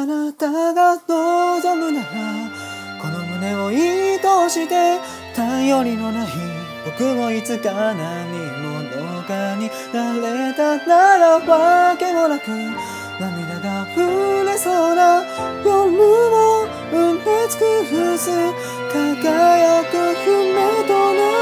あなたが望むならこの胸を愛して頼りのない僕もいつか何者かになれたならわけもなく涙が溢れそうな夜を埋め尽くす輝く夢とな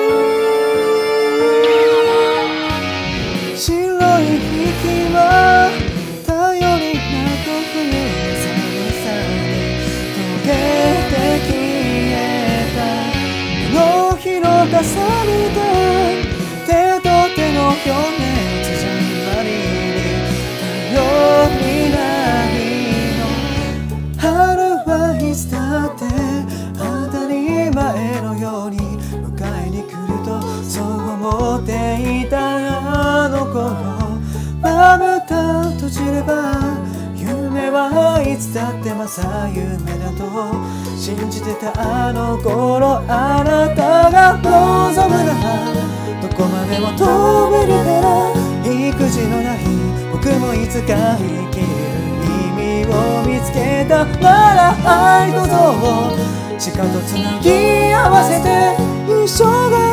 る白い息は頼りなく冬の寒さに溶けて消えた手のひらが錆びた手と手の表面つじゃまりに頼りないの春はいつだって当たり前のように迎えに来るとそう思っていたあの頃まぶた閉じれば夢はいつだってまさ夢だと信じてたあの頃あなたが望むならどこまでも飛べるから育児のない僕もいつか生きる意味を見つけたなら愛と情をしかとつなぎ合わせて一生が